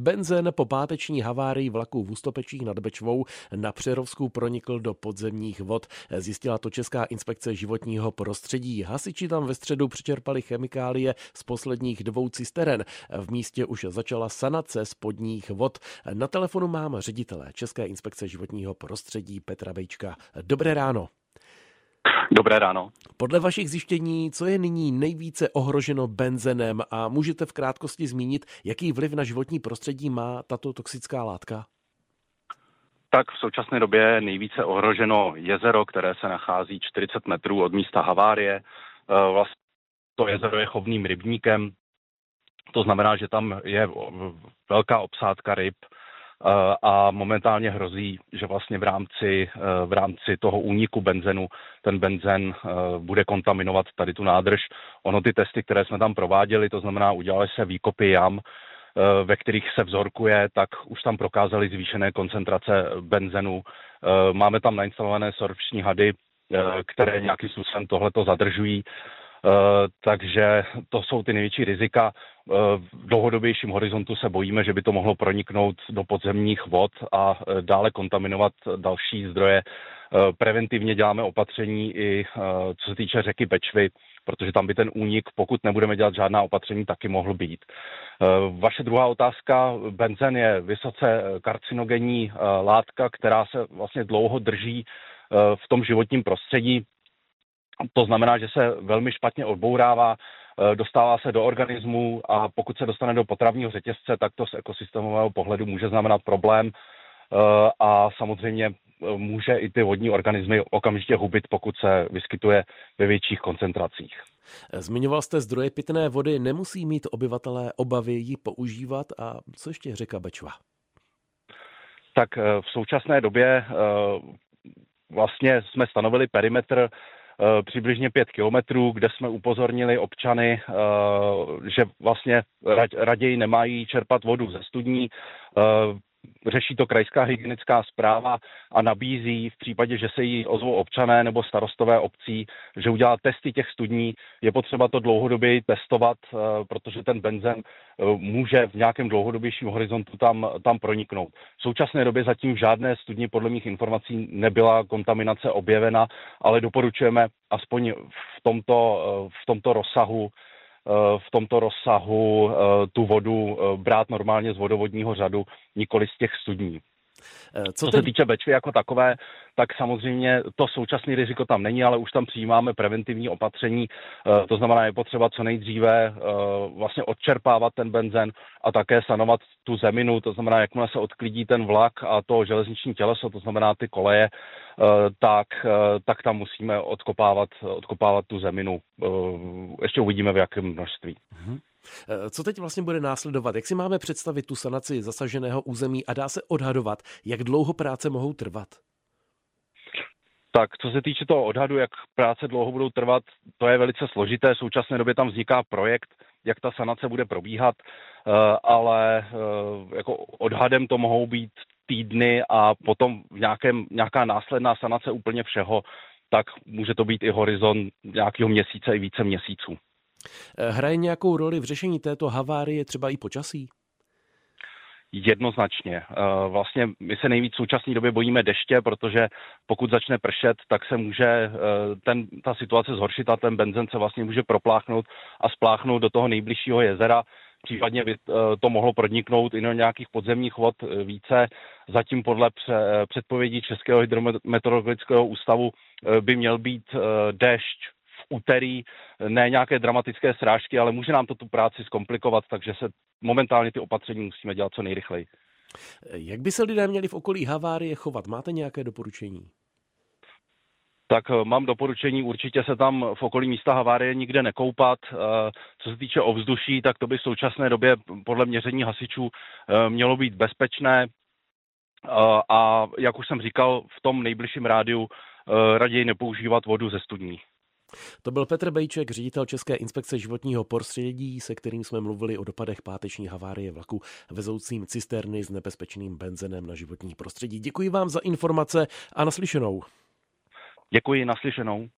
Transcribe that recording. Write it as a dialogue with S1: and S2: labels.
S1: Benzén po páteční havárii vlaku v Ústopečích nad Bečvou na Přerovsku pronikl do podzemních vod. Zjistila to Česká inspekce životního prostředí. Hasiči tam ve středu přečerpali chemikálie z posledních 2 cisteren. V místě už začala sanace spodních vod. Na telefonu mám ředitele České inspekce životního prostředí Petra Bejčka. Dobré ráno.
S2: Dobré ráno.
S1: Podle vašich zjištění, co je nyní nejvíce ohroženo benzénem a můžete v krátkosti zmínit, jaký vliv na životní prostředí má tato toxická látka?
S2: Tak v současné době je nejvíce ohroženo jezero, které se nachází 40 metrů od místa havárie. Vlastně to jezero je chovným rybníkem, to znamená, že tam je velká obsádka ryb a momentálně hrozí, že vlastně v rámci toho úniku benzenu ten benzén bude kontaminovat tady tu nádrž. Ono ty testy, které jsme tam prováděli, to znamená udělali se výkopy jam, ve kterých se vzorkuje, tak už tam prokázali zvýšené koncentrace benzenu. Máme tam nainstalované sorpční hady, které nějakým způsobem tohleto zadržují. Takže to jsou ty největší rizika. V dlouhodobějším horizontu se bojíme, že by to mohlo proniknout do podzemních vod a dále kontaminovat další zdroje. Preventivně děláme opatření i co se týče řeky Bečvy, protože tam by ten únik, pokud nebudeme dělat žádná opatření, taky mohl být. Vaše druhá otázka. Benzén je vysoce karcinogenní látka, která se vlastně dlouho drží v tom životním prostředí. To znamená, že se velmi špatně odbourává, dostává se do organismu a pokud se dostane do potravního řetězce, tak to z ekosystémového pohledu může znamenat problém a samozřejmě může i ty vodní organismy okamžitě hubit, pokud se vyskytuje ve větších koncentracích.
S1: Zmiňoval jste zdroje pitné vody, nemusí mít obyvatelé obavy ji používat a co ještě řeka Bečva?
S2: Tak v současné době vlastně jsme stanovili perimetr přibližně 5 kilometrů, kde jsme upozornili občany, že vlastně raději nemají čerpat vodu ze studní. Řeší to krajská hygienická správa a nabízí v případě, že se jí ozvou občané nebo starostové obcí, že udělá testy těch studní. Je potřeba to dlouhodobě testovat, protože ten benzén může v nějakém dlouhodobějším horizontu tam proniknout. V současné době zatím v žádné studni podle mých informací nebyla kontaminace objevena, ale doporučujeme aspoň v tomto rozsahu tu vodu brát normálně z vodovodního řadu, nikoli z těch studní. Co se týče Bečvy jako takové, tak samozřejmě to současné riziko tam není, ale už tam přijímáme preventivní opatření. To znamená, je potřeba co nejdříve vlastně odčerpávat ten benzén a také sanovat tu zeminu. To znamená, jakmile se odklidí ten vlak a to železniční těleso, to znamená ty koleje, tak tam musíme odkopávat tu zeminu. Ještě uvidíme, v jakém množství.
S1: Co teď vlastně bude následovat? Jak si máme představit tu sanaci zasaženého území a dá se odhadovat, jak dlouho práce mohou trvat?
S2: Tak, co se týče toho odhadu, jak práce dlouho budou trvat, to je velice složité. V současné době tam vzniká projekt, jak ta sanace bude probíhat, ale jako odhadem to mohou být týdny a potom nějaká následná sanace úplně všeho, tak může to být i horizont nějakého měsíce i více měsíců.
S1: Hraje nějakou roli v řešení této havárie třeba i počasí?
S2: Jednoznačně. Vlastně my se nejvíc v současné době bojíme deště, protože pokud začne pršet, tak se může ta situace zhoršit a ten benzén se vlastně může propláchnout a spláchnout do toho nejbližšího jezera. Případně by to mohlo proniknout i do nějakých podzemních vod více. Zatím podle předpovědí Českého hydrometeorologického ústavu by měl být déšť v úterý, ne nějaké dramatické srážky, ale může nám to tu práci zkomplikovat, takže se momentálně ty opatření musíme dělat co nejrychleji.
S1: Jak by se lidé měli v okolí havárie chovat? Máte nějaké doporučení?
S2: Tak mám doporučení, určitě se tam v okolí místa havárie nikde nekoupat. Co se týče ovzduší, tak to by v současné době podle měření hasičů mělo být bezpečné. A jak už jsem říkal, v tom nejbližším rádiu raději nepoužívat vodu ze studní.
S1: To byl Petr Bejček, ředitel České inspekce životního prostředí, se kterým jsme mluvili o dopadech páteční havárie vlaku vezoucím cisterny s nebezpečným benzénem na životní prostředí. Děkuji vám za informace a naslyšenou.
S2: Děkuji, naslyšenou.